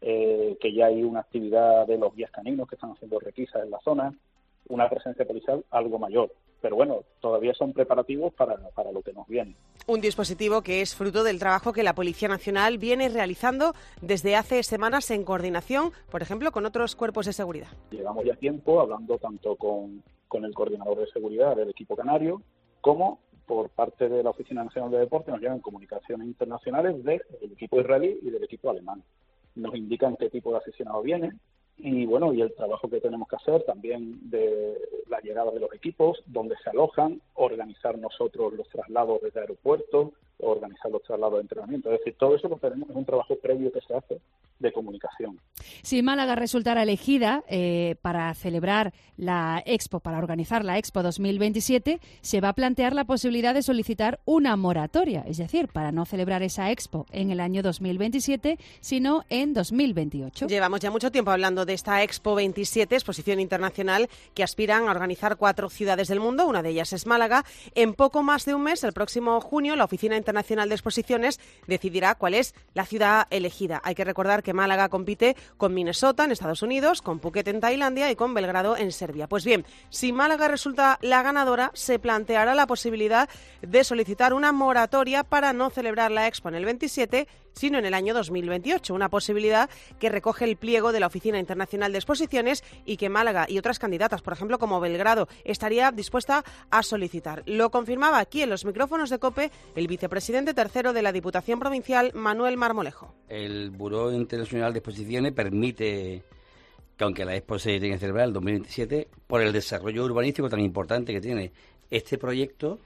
que ya hay una actividad de los guías caninos que están haciendo requisas en la zona, una presencia policial algo mayor. Pero todavía son preparativos para lo que nos viene. Un dispositivo que es fruto del trabajo que la Policía Nacional viene realizando desde hace semanas en coordinación, por ejemplo, con otros cuerpos de seguridad. Llevamos ya tiempo hablando tanto con el coordinador de seguridad del equipo canario, como por parte de la Oficina Nacional de Deportes nos llegan comunicaciones internacionales del equipo israelí y del equipo alemán. Nos indican qué tipo de aficionado viene. Y el trabajo que tenemos que hacer también de la llegada de los equipos, donde se alojan, organizar nosotros los traslados desde el aeropuerto, organizar los traslados de entrenamiento. Es decir, todo eso lo tenemos, es un trabajo previo que se hace de comunicación. Si Málaga resultara elegida para celebrar la Expo, para organizar la Expo 2027, se va a plantear la posibilidad de solicitar una moratoria, es decir, para no celebrar esa Expo en el año 2027, sino en 2028. Llevamos ya mucho tiempo hablando de esta Expo 27, exposición internacional que aspiran a organizar 4 ciudades del mundo, una de ellas es Málaga. En poco más de un mes, el próximo junio, la Oficina Internacional de Exposiciones decidirá cuál es la ciudad elegida. Hay que recordar que Málaga compite con Minnesota en Estados Unidos, con Phuket en Tailandia y con Belgrado en Serbia. Pues bien, si Málaga resulta la ganadora, se planteará la posibilidad de solicitar una moratoria para no celebrar la Expo en el 27, sino en el año 2028, una posibilidad que recoge el pliego de la Oficina Internacional de Exposiciones y que Málaga y otras candidatas, por ejemplo como Belgrado, estaría dispuesta a solicitar. Lo confirmaba aquí en los micrófonos de COPE el vicepresidente tercero de la Diputación Provincial, Manuel Marmolejo. El Buró Internacional de Exposiciones permite que, aunque la Expo se tenga que celebrar en el 2027, por el desarrollo urbanístico tan importante que tiene este proyecto,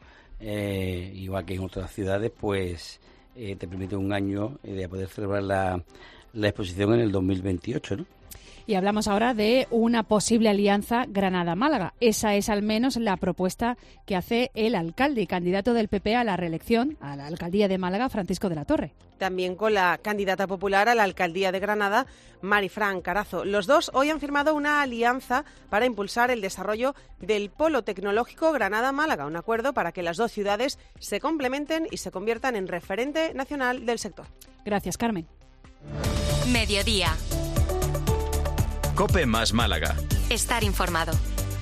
igual que en otras ciudades, pues te permite un año de poder celebrar la exposición en el 2028, ¿no? Y hablamos ahora de una posible alianza Granada-Málaga. Esa es al menos la propuesta que hace el alcalde y candidato del PP a la reelección, a la alcaldía de Málaga, Francisco de la Torre. También con la candidata popular a la alcaldía de Granada, Marifran Carazo. Los dos hoy han firmado una alianza para impulsar el desarrollo del Polo Tecnológico Granada-Málaga, un acuerdo para que las dos ciudades se complementen y se conviertan en referente nacional del sector. Gracias, Carmen. Mediodía. COPE más Málaga. Estar informado.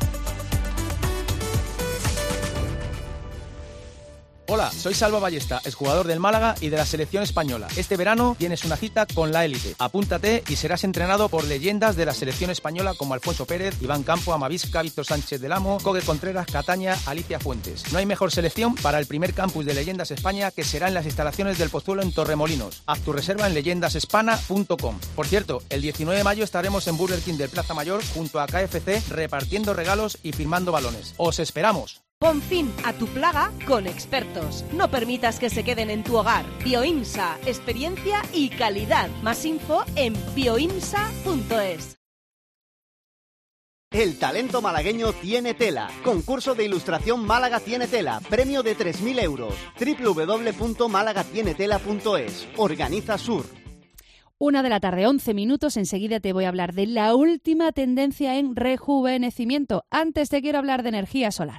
Hola, soy Salva Ballesta, exjugador del Málaga y de la selección española. Este verano tienes una cita con la élite. Apúntate y serás entrenado por leyendas de la selección española como Alfonso Pérez, Iván Campo, Amavisca, Víctor Sánchez del Amo, Coque Contreras, Cataña, Alicia Fuentes. No hay mejor selección para el primer campus de Leyendas España, que será en las instalaciones del Pozuelo en Torremolinos. Haz tu reserva en leyendasespana.com. Por cierto, el 19 de mayo estaremos en Burger King del Plaza Mayor junto a KFC repartiendo regalos y firmando balones. ¡Os esperamos! Pon fin a tu plaga con expertos. No permitas que se queden en tu hogar. Bioimsa, experiencia y calidad. Más info en bioimsa.es. El talento malagueño tiene tela. Concurso de ilustración Málaga tiene tela. Premio de 3.000 euros. www.malagatienetela.es. Organiza Sur. 1:11 p.m. Enseguida te voy a hablar de la última tendencia en rejuvenecimiento. Antes te quiero hablar de energía solar.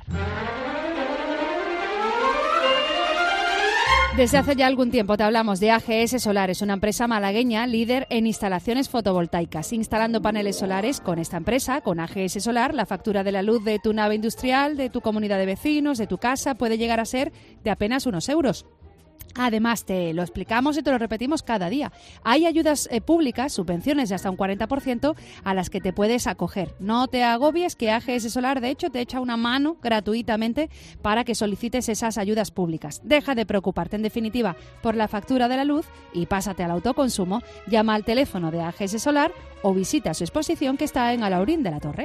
Desde hace ya algún tiempo te hablamos de AGS Solar, es una empresa malagueña líder en instalaciones fotovoltaicas. Instalando paneles solares con esta empresa, con AGS Solar, la factura de la luz de tu nave industrial, de tu comunidad de vecinos, de tu casa, puede llegar a ser de apenas unos euros. Además, te lo explicamos y te lo repetimos cada día. Hay ayudas públicas, subvenciones de hasta un 40% a las que te puedes acoger. No te agobies, que AGS Solar, de hecho, te echa una mano gratuitamente para que solicites esas ayudas públicas. Deja de preocuparte, en definitiva, por la factura de la luz y pásate al autoconsumo. Llama al teléfono de AGS Solar o visita su exposición que está en Alaurín de la Torre.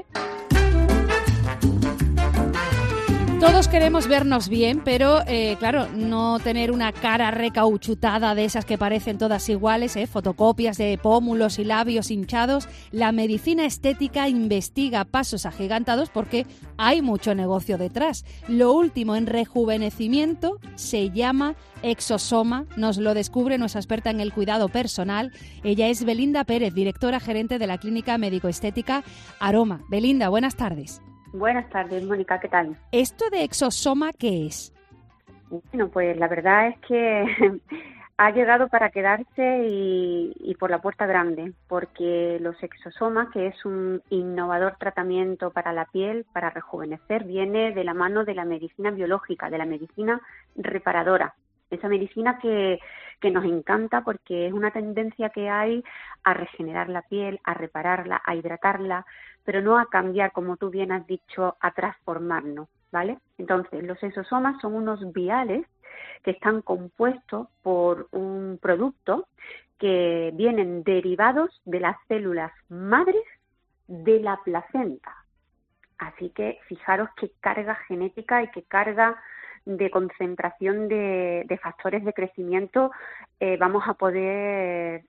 Todos queremos vernos bien, pero claro, no tener una cara recauchutada de esas que parecen todas iguales, fotocopias de pómulos y labios hinchados. La medicina estética investiga pasos agigantados porque hay mucho negocio detrás. Lo último en rejuvenecimiento se llama Exosoma, nos lo descubre nuestra experta en el cuidado personal. Ella es Belinda Pérez, directora gerente de la clínica médico-estética Aroma. Belinda, buenas tardes. Buenas tardes, Mónica, ¿qué tal? ¿Esto de Exosoma qué es? Bueno, pues la verdad es que ha llegado para quedarse y por la puerta grande, porque los exosomas, que es un innovador tratamiento para la piel, para rejuvenecer, viene de la mano de la medicina biológica, de la medicina reparadora. Esa medicina que nos encanta porque es una tendencia que hay a regenerar la piel, a repararla, a hidratarla, pero no a cambiar, como tú bien has dicho, a transformarnos, ¿vale? Entonces, los exosomas son unos viales que están compuestos por un producto que vienen derivados de las células madres de la placenta. Así que fijaros qué carga genética y qué carga de concentración de factores de crecimiento vamos a poder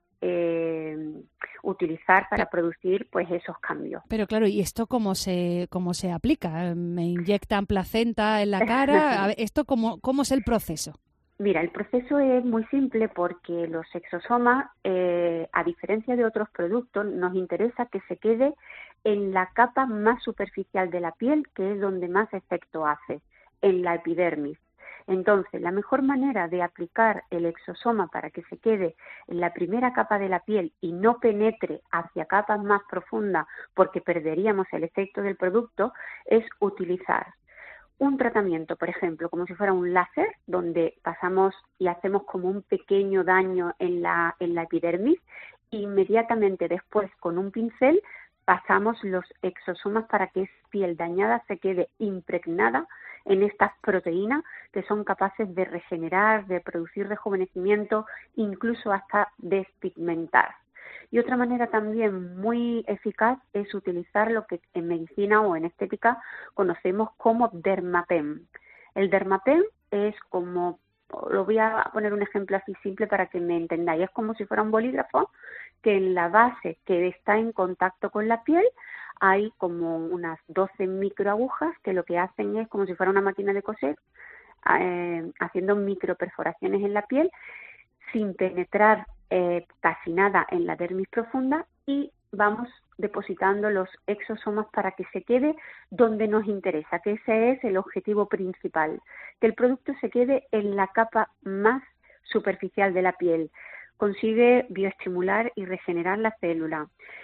utilizar para producir pues esos cambios. Pero claro, ¿y esto cómo se aplica? ¿Me inyectan placenta en la cara? A ver, ¿esto cómo es el proceso? Mira, el proceso es muy simple porque los exosomas, a diferencia de otros productos, nos interesa que se quede en la capa más superficial de la piel, que es donde más efecto hace, en la epidermis. Entonces, la mejor manera de aplicar el exosoma para que se quede en la primera capa de la piel y no penetre hacia capas más profundas porque perderíamos el efecto del producto es utilizar un tratamiento, por ejemplo, como si fuera un láser, donde pasamos y hacemos como un pequeño daño en la epidermis, e inmediatamente después con un pincel pasamos los exosomas para que esa piel dañada se quede impregnada en estas proteínas que son capaces de regenerar, de producir rejuvenecimiento, incluso hasta despigmentar. Y otra manera también muy eficaz es utilizar lo que en medicina o en estética conocemos como Dermapen. El Dermapen es como, lo voy a poner un ejemplo así simple para que me entendáis, es como si fuera un bolígrafo que en la base que está en contacto con la piel hay como unas 12 microagujas que lo que hacen es como si fuera una máquina de coser, haciendo microperforaciones en la piel sin penetrar casi nada en la dermis profunda, y vamos depositando los exosomas para que se quede donde nos interesa, que ese es el objetivo principal, que el producto se quede en la capa más superficial de la piel. Consigue bioestimular y regenerar la célula.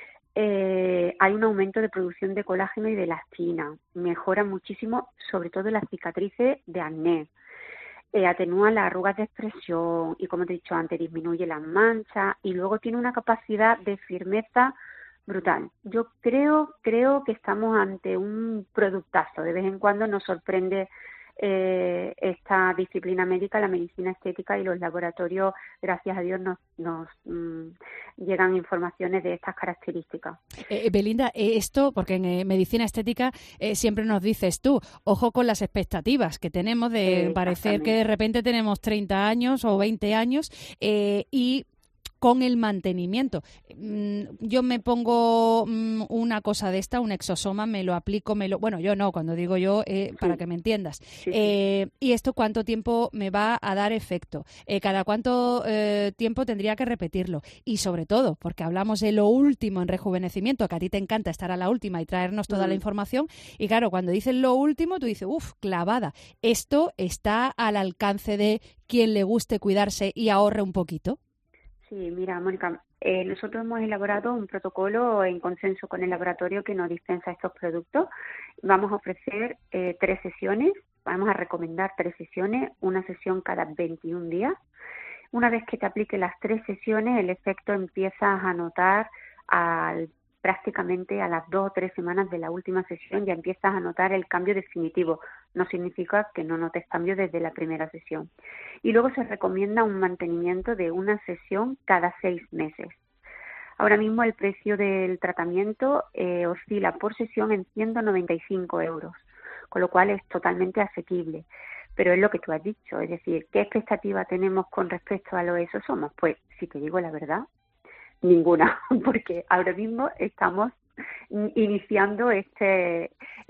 Hay un aumento de producción de colágeno y de elastina. Mejora muchísimo, sobre todo las cicatrices de acné. Atenúa las arrugas de expresión y, como te he dicho antes, disminuye las manchas, y luego tiene una capacidad de firmeza brutal. Yo creo que estamos ante un productazo. De vez en cuando nos sorprende esta disciplina médica, la medicina estética, y los laboratorios, gracias a Dios, nos llegan informaciones de estas características. Belinda, esto, porque en medicina estética siempre nos dices tú, ojo con las expectativas que tenemos de parecer que de repente tenemos 30 años o 20 años y con el mantenimiento. Yo me pongo una cosa de esta, un exosoma, me lo aplico, bueno, yo no, cuando digo yo, para que me entiendas. ¿Y esto cuánto tiempo me va a dar efecto? ¿Cada cuánto tiempo tendría que repetirlo? Y sobre todo, porque hablamos de lo último en rejuvenecimiento, que a ti te encanta estar a la última y traernos toda la información, y claro, cuando dices lo último, tú dices, clavada. Esto está al alcance de quien le guste cuidarse y ahorre un poquito. Sí, mira, Mónica, nosotros hemos elaborado un protocolo en consenso con el laboratorio que nos dispensa estos productos. Vamos a ofrecer 3 sesiones, vamos a recomendar 3 sesiones, una sesión cada 21 días. Una vez que te apliques las 3 sesiones, el efecto empiezas a notar prácticamente a las 2 o 3 semanas de la última sesión, ya empiezas a notar el cambio definitivo. No significa que no notes cambio desde la primera sesión. Y luego se recomienda un mantenimiento de una sesión cada 6 meses. Ahora mismo el precio del tratamiento oscila por sesión en 195 €, con lo cual es totalmente asequible. Pero es lo que tú has dicho, es decir, ¿qué expectativa tenemos con respecto a los exosomas? Pues, si te digo la verdad, ninguna, porque ahora mismo estamos iniciando este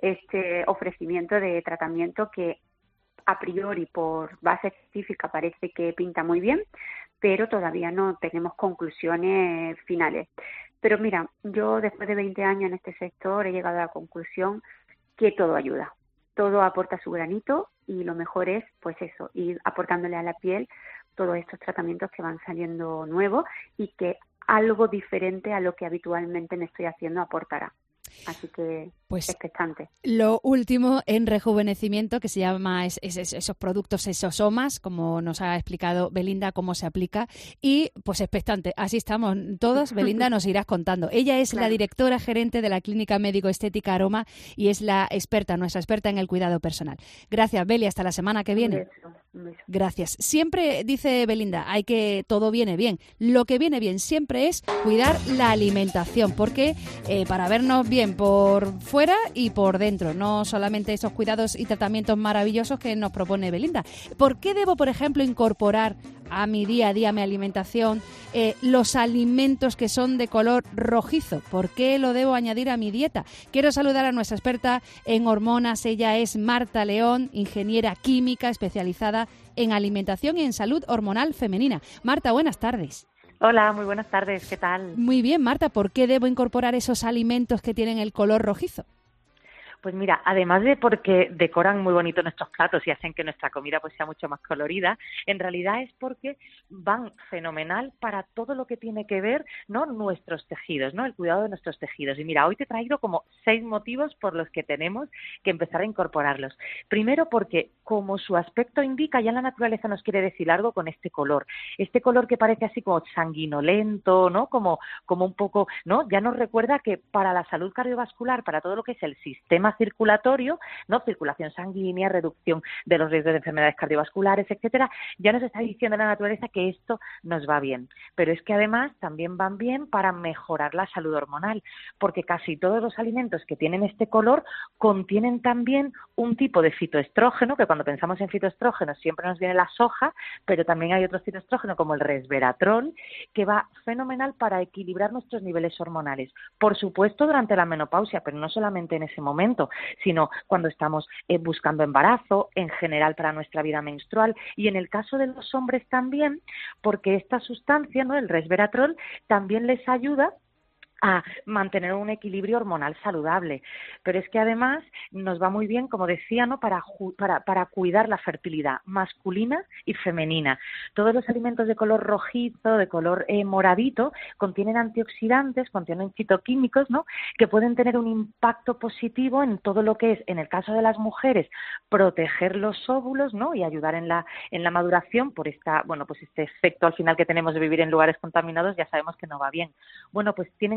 ofrecimiento de tratamiento que a priori por base científica parece que pinta muy bien, pero todavía no tenemos conclusiones finales. Pero mira, yo después de 20 años en este sector he llegado a la conclusión que todo ayuda, todo aporta su granito y lo mejor es, pues eso, ir aportándole a la piel todos estos tratamientos que van saliendo nuevos y que algo diferente a lo que habitualmente me estoy haciendo aportará. Así que expectante. Lo último en rejuvenecimiento, que se llama esos productos exosomas, como nos ha explicado Belinda cómo se aplica, y pues expectante. Así estamos todos. Belinda, nos irás contando. Ella es la directora gerente de la Clínica Médico Estética Aroma y es nuestra experta en el cuidado personal. Gracias, Beli. Hasta la semana que viene. Un beso. Gracias. Siempre, dice Belinda, todo viene bien. Lo que viene bien siempre es cuidar la alimentación, porque para vernos bien por fuera y por dentro, no solamente esos cuidados y tratamientos maravillosos que nos propone Belinda. ¿Por qué debo, por ejemplo, incorporar a mi día a día, a mi alimentación, los alimentos que son de color rojizo? ¿Por qué lo debo añadir a mi dieta? Quiero saludar a nuestra experta en hormonas. Ella es Marta León, ingeniera química especializada en alimentación y en salud hormonal femenina. Marta, buenas tardes. Hola, muy buenas tardes, ¿qué tal? Muy bien, Marta, ¿por qué debo incorporar esos alimentos que tienen el color rojizo? Pues mira, además de porque decoran muy bonito nuestros platos y hacen que nuestra comida pues sea mucho más colorida, en realidad es porque van fenomenal para todo lo que tiene que ver, ¿no?, nuestros tejidos, ¿no?, el cuidado de nuestros tejidos. Y mira, hoy te he traído como 6 motivos por los que tenemos que empezar a incorporarlos. Primero porque, como su aspecto indica, ya la naturaleza nos quiere decir algo con este color que parece así como sanguinolento, ¿no?, como un poco, ¿no?, ya nos recuerda que para la salud cardiovascular, para todo lo que es el sistema circulatorio, ¿no?, circulación sanguínea, reducción de los riesgos de enfermedades cardiovasculares, etcétera, ya nos está diciendo la naturaleza que esto nos va bien. Pero es que además también van bien para mejorar la salud hormonal, porque casi todos los alimentos que tienen este color contienen también un tipo de fitoestrógeno, que cuando pensamos en fitoestrógeno siempre nos viene la soja, pero también hay otro fitoestrógeno como el resveratrol, que va fenomenal para equilibrar nuestros niveles hormonales. Por supuesto durante la menopausia, pero no solamente en ese momento, sino cuando estamos buscando embarazo, en general para nuestra vida menstrual, y en el caso de los hombres también, porque esta sustancia, ¿no?, el resveratrol, también les ayuda a mantener un equilibrio hormonal saludable. Pero es que además nos va muy bien, como decía, ¿no?, para cuidar la fertilidad masculina y femenina. Todos los alimentos de color rojizo, de color moradito, contienen antioxidantes, contienen fitoquímicos, ¿no?, que pueden tener un impacto positivo en todo lo que es, en el caso de las mujeres, proteger los óvulos, ¿no?, y ayudar en la maduración por este efecto al final que tenemos de vivir en lugares contaminados, ya sabemos que no va bien. Bueno, pues tienen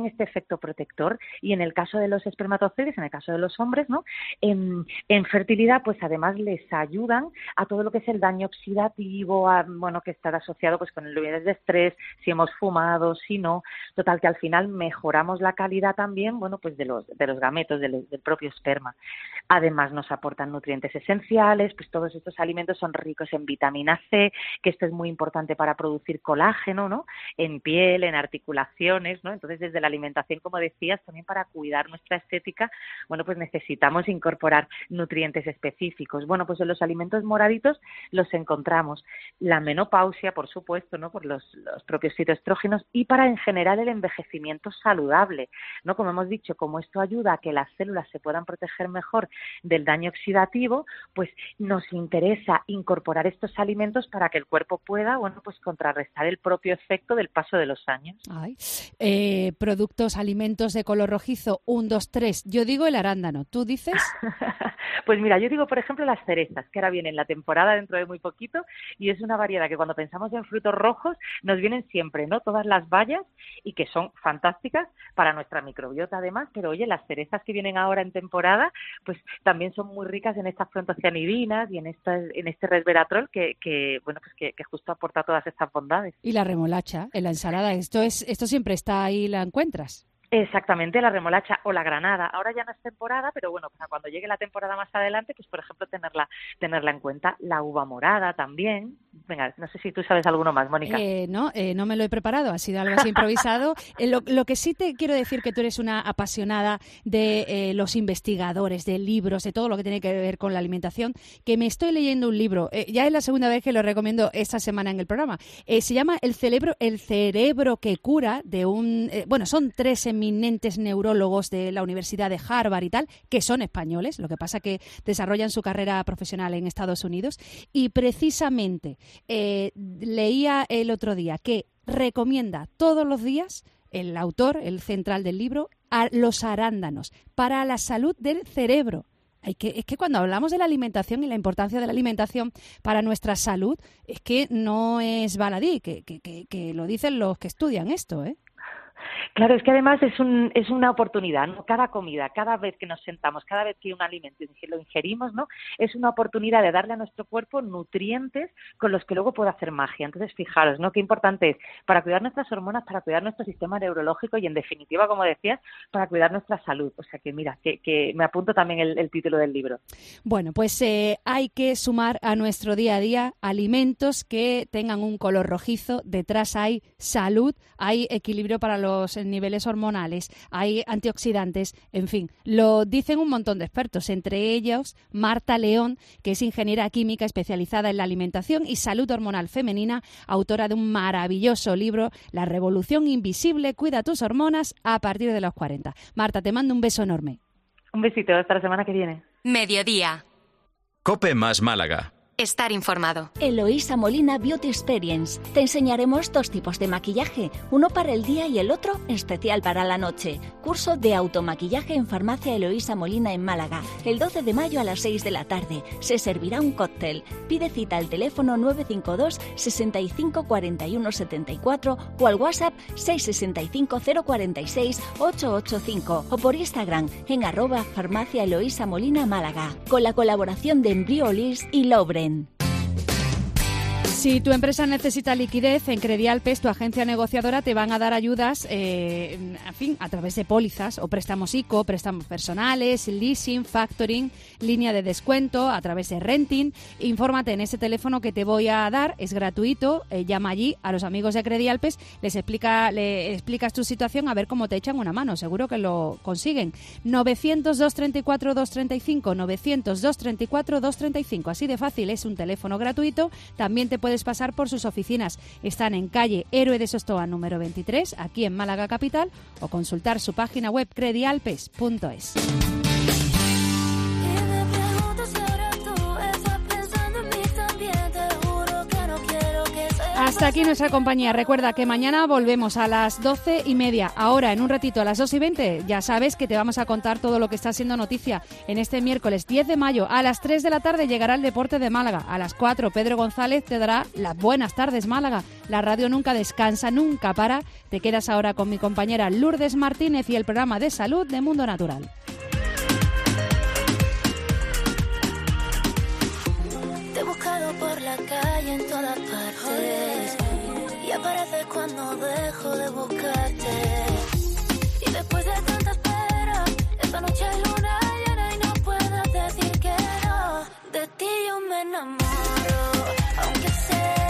este efecto protector, y en el caso de los espermatozoides, en el caso de los hombres, ¿no? En fertilidad, pues además les ayudan a todo lo que es el daño oxidativo, que está asociado pues con el nivel de estrés, si hemos fumado, si no, total que al final mejoramos la calidad también, pues de los gametos, del propio esperma. Además nos aportan nutrientes esenciales, pues todos estos alimentos son ricos en vitamina C, que esto es muy importante para producir colágeno, ¿no? En piel, en articulaciones, ¿no? Entonces, desde la alimentación, como decías, también para cuidar nuestra estética, pues necesitamos incorporar nutrientes específicos. Pues en los alimentos moraditos los encontramos. La menopausia, por supuesto, ¿no? Por los propios fitoestrógenos, y para, en general, el envejecimiento saludable, ¿no? Como hemos dicho, como esto ayuda a que las células se puedan proteger mejor del daño oxidativo, pues nos interesa incorporar estos alimentos para que el cuerpo pueda, pues contrarrestar el propio efecto del paso de los años. Productos, alimentos de color rojizo, 1, 2, 3. Yo digo el arándano, ¿tú dices? Pues mira, yo digo, por ejemplo, las cerezas, que ahora vienen la temporada dentro de muy poquito, y es una variedad que cuando pensamos en frutos rojos nos vienen siempre, ¿no? Todas las bayas, y que son fantásticas para nuestra microbiota además, pero oye, las cerezas que vienen ahora en temporada, pues también son muy ricas en estas frontocianidinas y en este resveratrol que justo aporta todas estas bondades. Y la remolacha en la ensalada, esto siempre está ahí, ¿la encuentras? Exactamente, la remolacha o la granada. Ahora ya no es temporada, pero para cuando llegue la temporada más adelante, pues por ejemplo tenerla en cuenta. La uva morada también. Venga, no sé si tú sabes alguno más, Mónica. No me lo he preparado, ha sido algo así improvisado. Lo que sí te quiero decir, que tú eres una apasionada de los investigadores, de libros, de todo lo que tiene que ver con la alimentación, que me estoy leyendo un libro, ya es la segunda vez que lo recomiendo esta semana en el programa. Se llama El cerebro que cura, de son 3 eminentes neurólogos de la Universidad de Harvard y tal, que son españoles, lo que pasa que desarrollan su carrera profesional en Estados Unidos, y precisamente leía el otro día que recomienda todos los días el autor, el central del libro, a los arándanos para la salud del cerebro. Es que cuando hablamos de la alimentación y la importancia de la alimentación para nuestra salud, es que no es baladí, que lo dicen los que estudian esto, ¿eh? Claro, es que además es una oportunidad, ¿no? Cada comida, cada vez que nos sentamos, cada vez que un alimento lo ingerimos, ¿no? Es una oportunidad de darle a nuestro cuerpo nutrientes con los que luego puede hacer magia. Entonces, fijaros, ¿no? Qué importante es para cuidar nuestras hormonas, para cuidar nuestro sistema neurológico y, en definitiva, como decías, para cuidar nuestra salud. O sea que, mira, que me apunto también el título del libro. Bueno, pues hay que sumar a nuestro día a día alimentos que tengan un color rojizo. Detrás hay salud, hay equilibrio para los niveles hormonales, hay antioxidantes, en fin, lo dicen un montón de expertos, entre ellos Marta León, que es ingeniera química especializada en la alimentación y salud hormonal femenina, autora de un maravilloso libro, La revolución invisible, cuida tus hormonas a partir de los 40. Marta, te mando un beso enorme. Un besito, hasta la semana que viene. Mediodía. COPE más Málaga. Estar informado. Eloísa Molina Beauty Experience. Te enseñaremos 2 tipos de maquillaje, uno para el día y el otro especial para la noche. Curso de automaquillaje en Farmacia Eloísa Molina en Málaga, el 12 de mayo a las 6 de la tarde. Se servirá un cóctel. Pide cita al teléfono 952 65 41 74 o al WhatsApp 665 046 885 o por Instagram en @Farmacia Eloísa Molina Málaga, con la colaboración de Embryolis y Lobren. Si tu empresa necesita liquidez, en Credialpes, tu agencia negociadora, te van a dar ayudas, a través de pólizas o préstamos ICO, préstamos personales, leasing, factoring, línea de descuento, a través de renting. Infórmate en ese teléfono que te voy a dar, es gratuito, llama allí a los amigos de Credialpes, le explicas tu situación a ver cómo te echan una mano, seguro que lo consiguen. 900-234-235, 900-234-235, así de fácil, es un teléfono gratuito, también te puedes pasar por sus oficinas. Están en calle Héroe de Sostoa número 23, aquí en Málaga capital, o consultar su página web credialpes.es. Hasta aquí nuestra compañía. Recuerda que mañana volvemos a las 12:30. Ahora, en un ratito, a las 2:20, ya sabes que te vamos a contar todo lo que está siendo noticia en este miércoles 10 de mayo. A las 3 de la tarde llegará el Deporte de Málaga. A las 4, Pedro González te dará las buenas tardes, Málaga. La radio nunca descansa, nunca para. Te quedas ahora con mi compañera Lourdes Martínez y el programa de salud de Mundo Natural. Te he buscado por la calle en todas partes y apareces cuando dejo de buscarte. Y después de tanta espera, esta noche hay luna llena y no puedo decir que no. De ti yo me enamoro, aunque sea